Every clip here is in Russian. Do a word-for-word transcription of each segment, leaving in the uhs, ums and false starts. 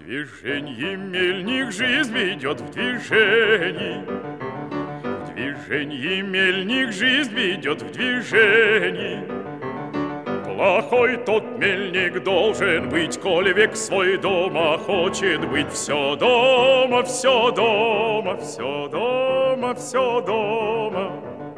движении мельник жизнь ведет в движении. В движении мельник жизнь ведет в движении. Плохой тот мельник должен быть, коли век свой дома хочет быть. Все дома, все дома, все дома, все дома.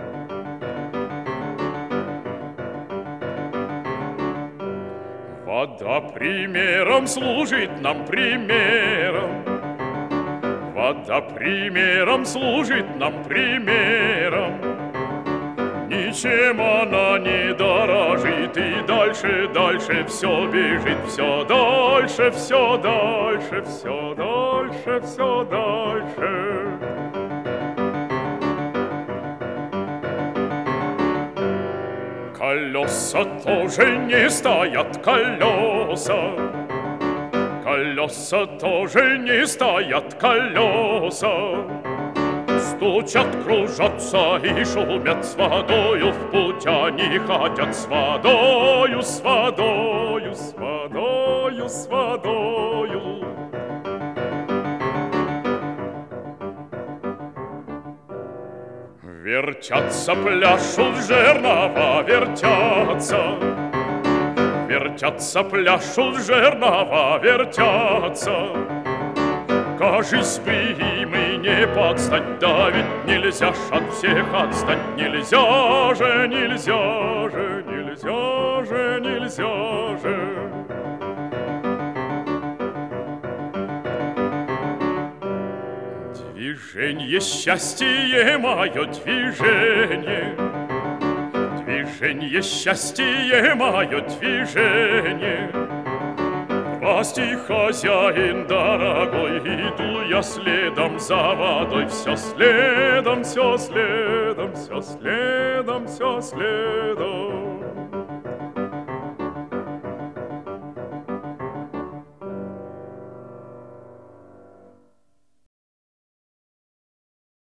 Вода примером служит нам, примером. Вода примером служит нам, примером. Ничем она не дорожит, и дальше, дальше все бежит. Все дальше, все дальше, все дальше, все дальше. Колеса тоже не стоят, колеса. Колеса тоже не стоят, колеса. Стучат, кружатся и шумят, с водою в путь они ходят. С водою, с водою, с водою, с водою. Вертятся, пляшут, жернова вертятся. Вертятся, пляшут, жернова вертятся. Кажись бы им и не подстать, да ведь нельзя ж от всех отстать. Нельзя же, нельзя же, нельзя же, нельзя же. Движенье, счастье мое, движение. Движенье, счастье мое, движение. Прости, хозяин дорогой, иду я следом за водой. Все следом, все следом, все следом, все следом.